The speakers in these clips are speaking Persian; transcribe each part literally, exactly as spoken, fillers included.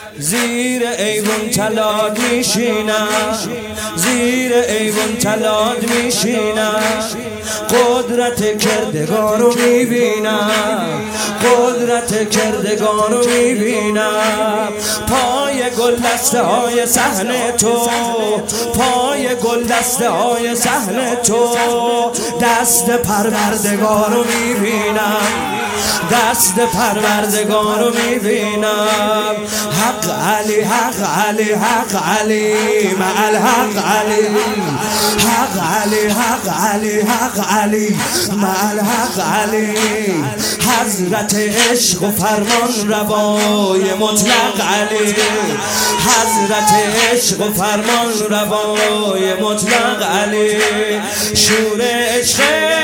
زیر ایوون تلاد میشینم، زیر ایوون تلاد میشینم، قدرت کردگار رو میبینم، قدرت کردگار رو میبینم. پای گل دسته های صحنه تو، پای گل دسته های صحنه تو، دست پروردگار رو میبینم، دست پروردگار رو میبینم. حق علی حق علی حق علی مع الحق علی، حق علی حق علی حق علی مع الحق علی. حضرت عشق و فرمان روای مطلق علی، حضرت عشق و فرمان روای مطلق علی. شور عشق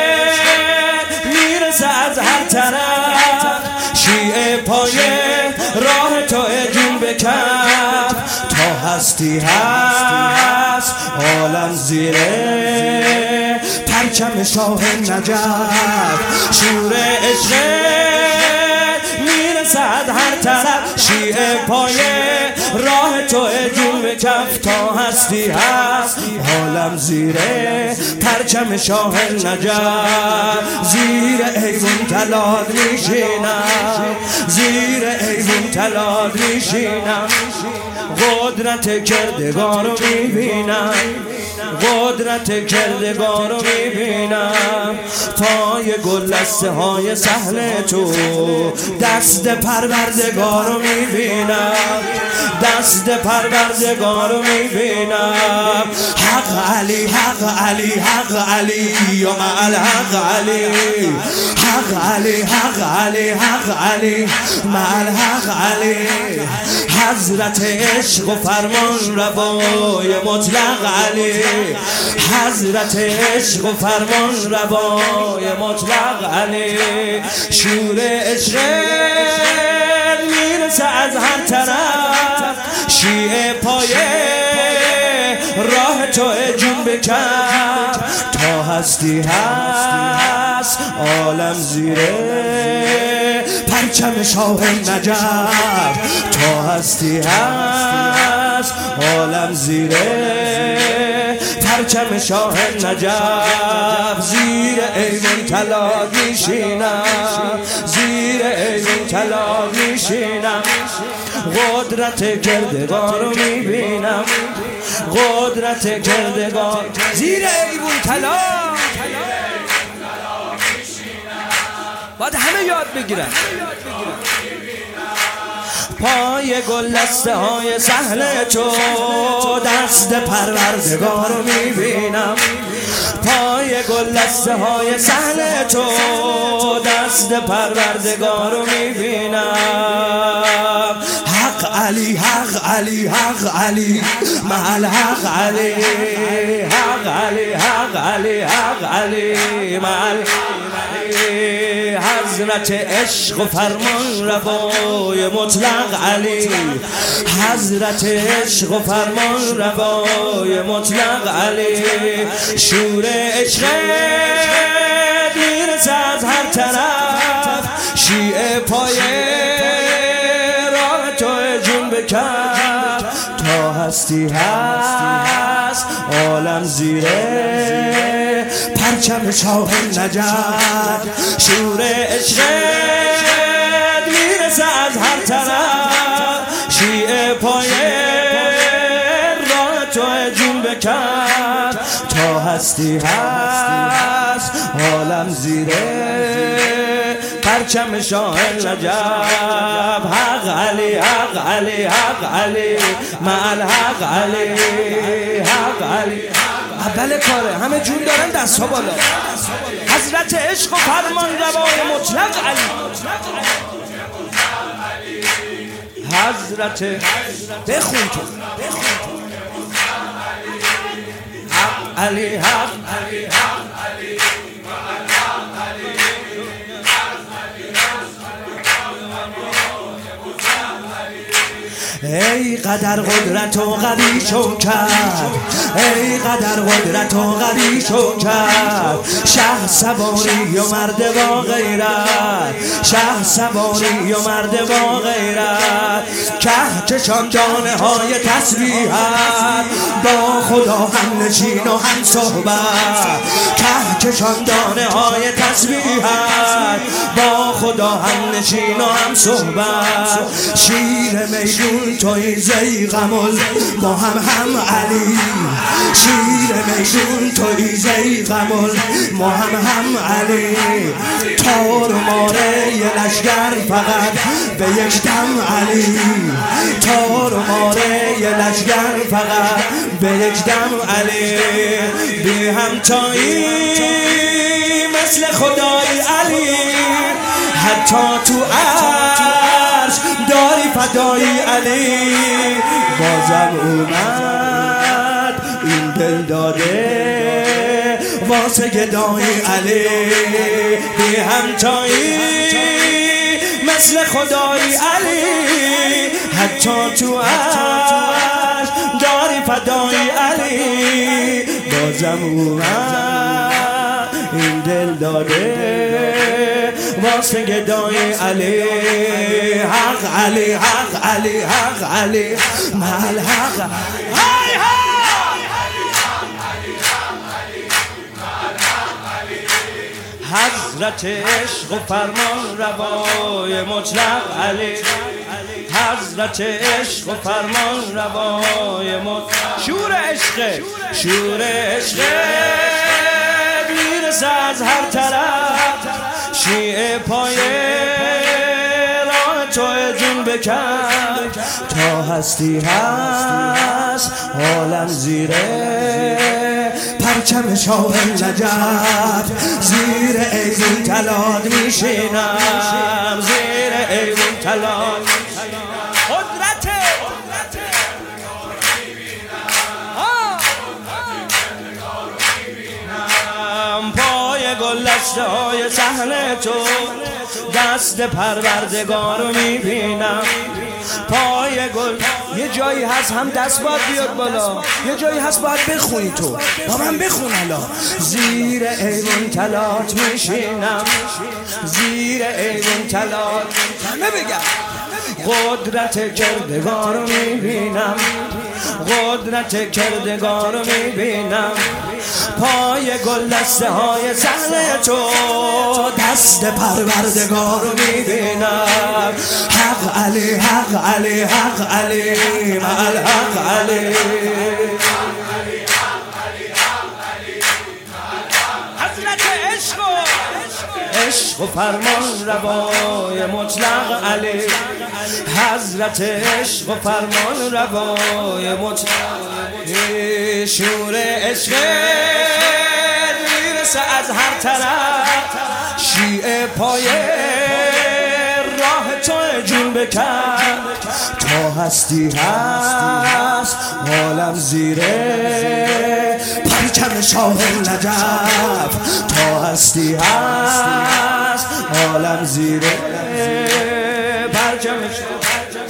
میرسه از هر طرف، شیعه پایه راه تو جون بکف. تا هستی هست عالم زیره پرچم شاه نجف. شور عشق میرسه از هر طرف، شیعه پایه راه تو جون بکف. تا هستی هست عالم زیره پرچم شاه نجف. زیر ایوون تلاد میشینم، زیر ایوون تلاد میشینم، قدرت کردگار رو میبینم، قدرت کردگار رو میبینم. پای گل دسته های صحنه تو، دست پروردگار رو میبینم، دست پروردگار رو میبینم. حق علی حق علی حق علی و مع الحق علی، حق علی حق علی حق علی مع الحق علی. حضرت عشق و فرمان روای مطلق علی، حضرت عشق و فرمان روای مطلق علی. شور عشق میرسه از هر طرف، شیعه پایه راه تو جون بکف. تا هستی هست عالم زیره پرچم شاه نجف. تا هستی هست عالم زیره پرچم شاه نجف. زیر ایوان تلاد میشینم، زیر ایوان تلاد میشینم، قدرت کردگار رو میبینم، قدرت کردگار. زیر ایوان تلاد باید همه یاد بگیرن. پای گل دسته های صحنه تو، دست پروردگار رو میبینم. پای گل دسته های صحنه تو، دست پروردگار رو میبینم. حق علی حق علی حق علی مع الحق علی، حق علی حق علی حق علی مع الحق علی. حضرت عشق و فرمان روای مطلق علی، حضرت عشق و فرمان روای مطلق علی. شور عشق میرسه از هر طرف، شیعه پایه راه تو جون بکف. تا هستی هست عالم زیره پرچم شاه نجف. شور عشق میرسه از هر طرف، شیعه پایه راه تو جون بکف. تا هستی هست عالم زیره پرچم شاه نجف. حق علی حق علی حق علی مع الحق علی، حق علی. اول کاره همه جون دارن دست ها بالا. حضرت عشق و فرمان روای مطلق علی، حضرت بخون تو حق علی حق علی حق علی ای قدر قدرت و قوی شو کرد، ای قدر قدرت و قوی شو کرد. شه سواری و مرد با غیرت، شه سواری و مرد با غیرت. که کهکشان دانه های تسبیحت، با خدا هم نشین و هم صحبت. کهکشان دانه های تسبیحت، با خدا هم نشین و هم صحبت. شیر میدون توی زیغمل ما هم هم علی. شیر میدون توی زیغمل ما هم هم علی. تار و ماره یه لشگر فقط به یک دم علی. تار و ماره یه لشگر فقط به یک دم علی. بی همتایی مثل خدای علی، حتی تو عرش داری فدای علی. بازم اومد این دل داده واسه گدای علی. بی همتایی مثل خدای علی، حتی تو عرش داری فدای علی. بازم اومد این دل داده واسه گدای علی. حق علی، حق علی، حق علی، مال حق. های های حضرت عشق و فرمان روای مطلق علی. حضرت عشق و فرمان روای مطلق. شور عشق، شور عشق میرسه از هر طرف. شیعه پایه راه تو جون بکن، تا هستی هست عالم زیره پرچم شاه نجف. زیر ایوون تلاد میشینم، زیر ایوون تلاد. قدرت پای گل دسته های صحنه تو، دست پروردگار رو میبینم. پای گل یه جایی هست هم دست باید بیاد بالا، یه جایی هست باید بخونی تو. با من بخون الان. زیر ایوان تلات میشینم، زیر ایوان تلات. همه بگم قدرت کردگار رو میبینم، قدرت کردگار رو میبینم. پای گل دسته های صحنه تو، دست پروردگار رو میبینم. حق علی، حق علی، حق علی، مال حق علی. حضرت عشق و عشق و فرمان روای مطلق علی. حضرت عشق و فرمان روای مطلق. شور عشق میرسه از هر طرف. شیعه پایه راه تو جون بکن، تا هستی هست عالم زیره پرچم شاه نجف. تا هستی هست عالم زیره پرچم شاه.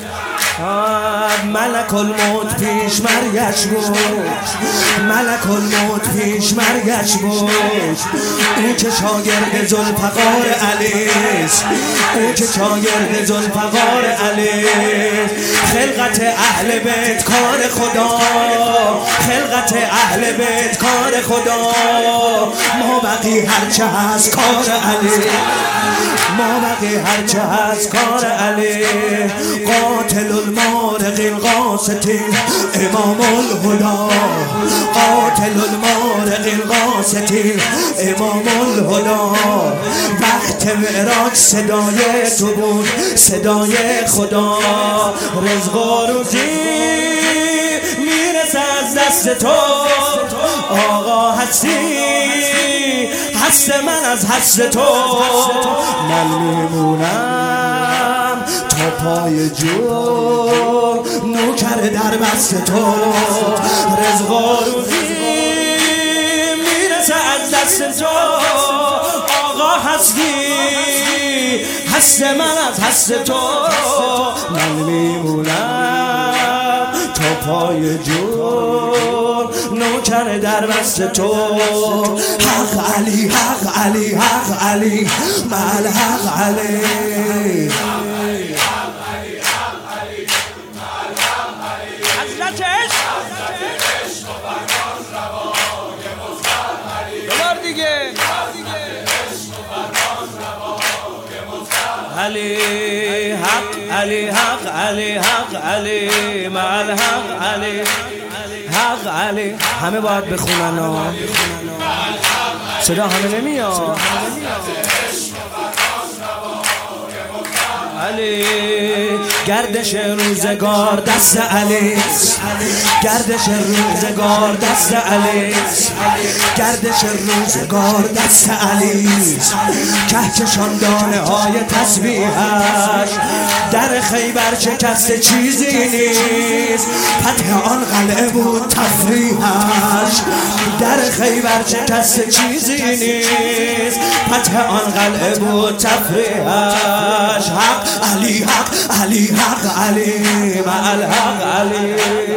ملک الموت پیش مرگش بود، ملک الموت پیش مرگش بود. او که شاگرد ذوالفقار علیست، او که شاگرد ذوالفقار علیست. خلقت اهل بیت کار خدا، خلقت اهل بیت کار خدا. ما بقی هرچه هست کار علی، ما بقی هرچه هست کار علی. قاتل المارق القاسطین امام الهدا، قاتل المارق القاسطین امام الهدا. وقت معراج صدای تو بود، صدای خدا. رزق و روزی میرسه از دست تو. آقا هستی هست من از هست تو. من میمونم تا پای جور نوکر در بست تو. رزق و روزی میرسه از دست تو. آقا هستی هست من از هست تو. من میمونم تا پای جور نوکر در بست تو. حق علی، حق علی، حق علی، مال حق علی. علی حق علی حق علی مع الحق علی حق علی. همه باید بخونن ها، صدا همه نمیاد. علی گردش روزگار دست علی، گردش روزگار دست علی، گردش روزگار دست علی. کهکشان دانه های تسبیحش در خیبر شکست چیزی نیست. فتح آن قلعه بود تفریحش، در خیبر شکست چیزی نیست. فتح آن قلعه بود تفریحش. حق علی حق علی حق علی مع الحق علی.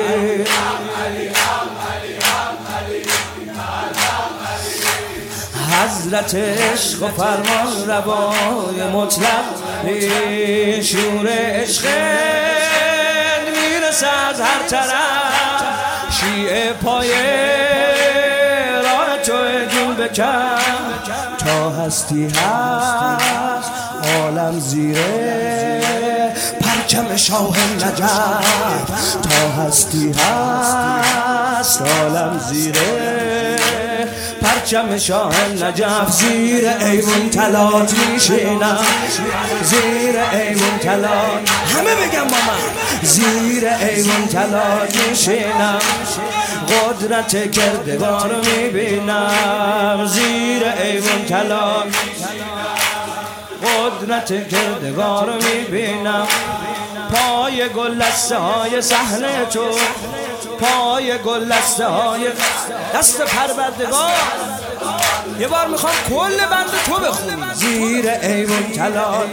حضرت عشق و فرمان روای مطلق، شور عشق میرسه از هر طرف. شیعه پایه راه تو جون بکن، تا هستی هست عالم زیره پرچم شاه نجف. تا هستی هست عالم زیره پرچم شاه نجف. زیر ایوان تلات میشینم، زیر ایوان تلات، همه بگم با من، زیر ایوان تلات میشینم. قدرت کردگار رو میبینم، زیر ایوان تلات قدرت کردگار رو میبینم. پای گل دسته های صحنه تو، پای گل دسته های دست پروردگار. یه بار میخوام کل بند تو بخونی. زیر ایوان تلال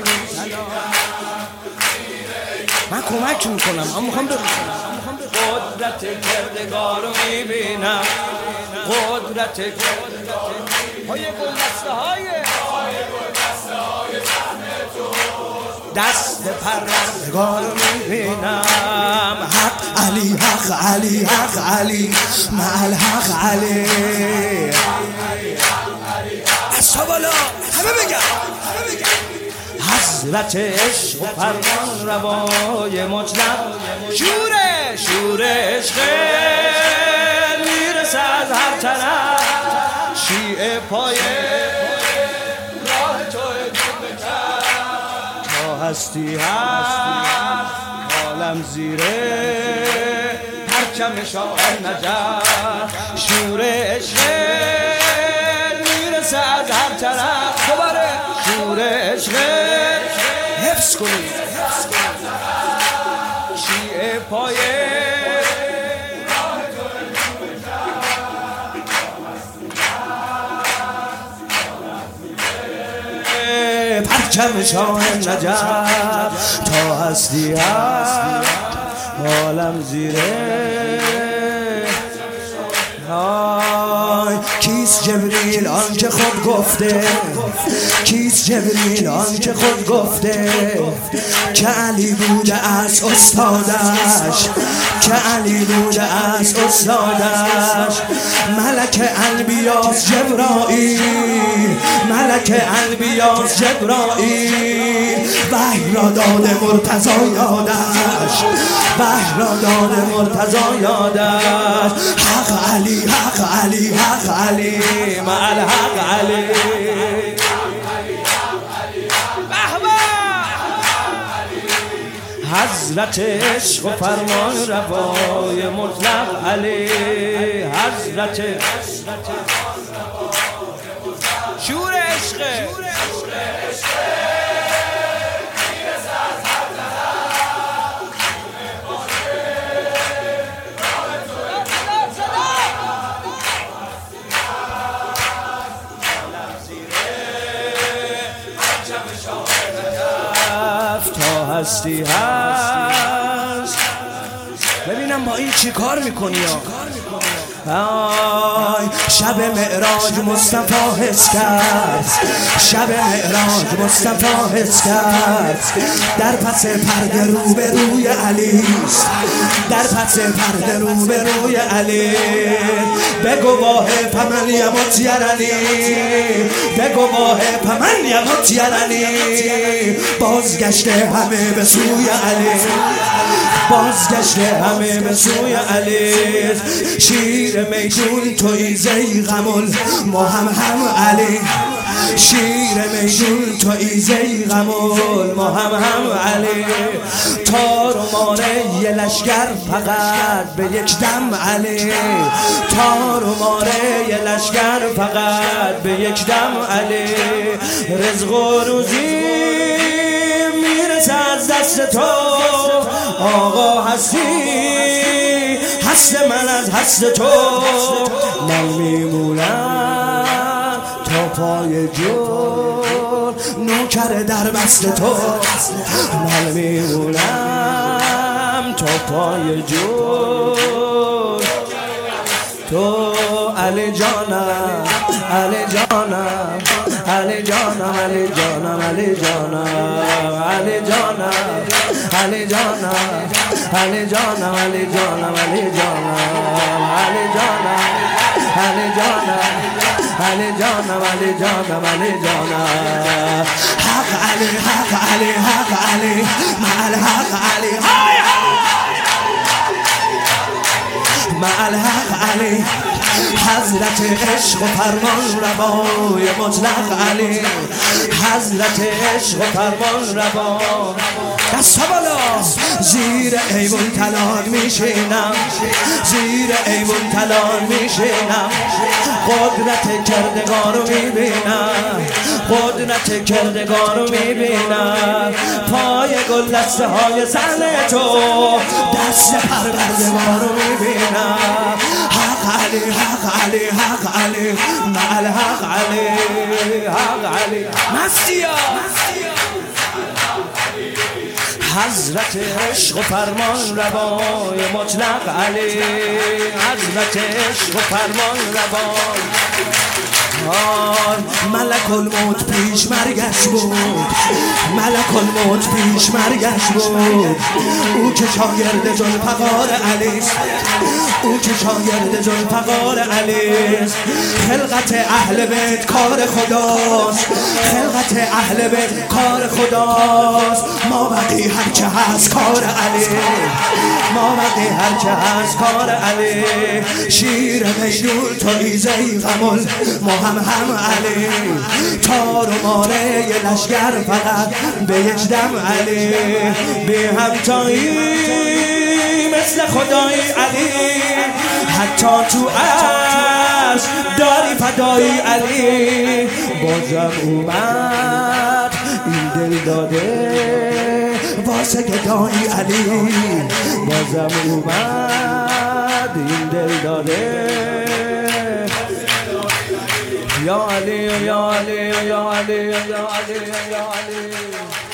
من کمک میکنم، اما میخوام بخونم. قدرت کردگار رو میبینم، قدرت پای گل دسته های دست پروردگار میبینم. حق علی حق علی حق علی مع الحق علی. دستا بالا همه بگم. حضرت عشق و فرمان روای مطلق، شور شور عشق میرسه از هر طرف. شیعه پایه هستی هست عالم زیره پرچم شاه نجف. شور عشق میرسه از هر طرف. دوباره شور عشق حفظ کنید. شیعه پایه پرچم شاه نجف. تا هستی هست عالم زیره. آی کیست جبریل آن که خود گفته، کیست جبریل آن که خود گفته که علی بوده از استادش، که علی بوده از استادش. ملک انبیاس جبرائیل، ملک انبیاس جبرائیل. وحی را داده مرتضی یادش، وحی را داده مرتضی یادش. حق علی حق علی حق علی مع الحق علی. حضرت عشق و فرمان روای مطلق علی. حضرت شور عشق تا هستی هست. ببینم با این چی کار میکنی ها. آی شب معراج مصطفی حس کرد، شب معراج مصطفی حس کرد، در پس پرده رو به روی علی است، در پس پرده رو به روی علی. به گواه فمن یمت یرنی، به گواه فمن یمت یرنی، بازگشته همه به سوی علی، بازگشته همه به سوی علی. شیر میدون توی زیغمل مهم هم علی، شیر میدون توی زیغمل مهم هم علی. تار و ماره یه لشگر فقط به یک دم علی، تار و ماره یه لشگر فقط به یک دم علی. رزق و روزی میرسه از دست تو آقا، هستی هست من از هست تو. من میمونم تا پای جور نوکر در بست تو، من میمونم تا پای جور تو. علی جانم علی جانم علی جانم علی جانم علی جانم علی جانم علی جانم علی جانم علی جانم علی جانم علی جانم علی جانم علی جانم علی جانم علی جانم. حق علی حق علی حق علی مع الحق علی، مع الحق علی. حضرت عشق و فرمان روای مطلق علی، حضرت عشق و فرمان روا. دست بالا. زیر ایوان تلان میشینم، زیر ایوان تلان میشینم، قدرت کردگار رو میبینم، قدرت کردگار رو میبینم. پای گل دسته های زن تو، دست پروردگار رو میبینم. حق علی حق علی حق علی مع الحق علی، حق علی مستیا. حضرت عشق و فرمان روای مطلق علی، حضرت عشق و فرمان روای. ملک الموت پیش مرگش بود، ملک الموت پیش مرگش بود. او که شاگرد ذوالفقار علیست، او که شاگرد ذوالفقار علیست. خلقت اهل بیت کار خداست، خلقت اهل بیت کار خداست. ما بقی هرچه هست کار علی، ما بقی هرچه هست کار علی. شیر میدون توی زیغمل مهم هم علی، تار و ماره یه لشگر فقط به یک دم علی. بی همتایی مثل خدای علی، حتی تو عرش داری فدای علی. بازم اومد این دل داده واسه گدای علی، بازم اومد این دل داده. یا علی یا علی یا علی یا علی یا علی.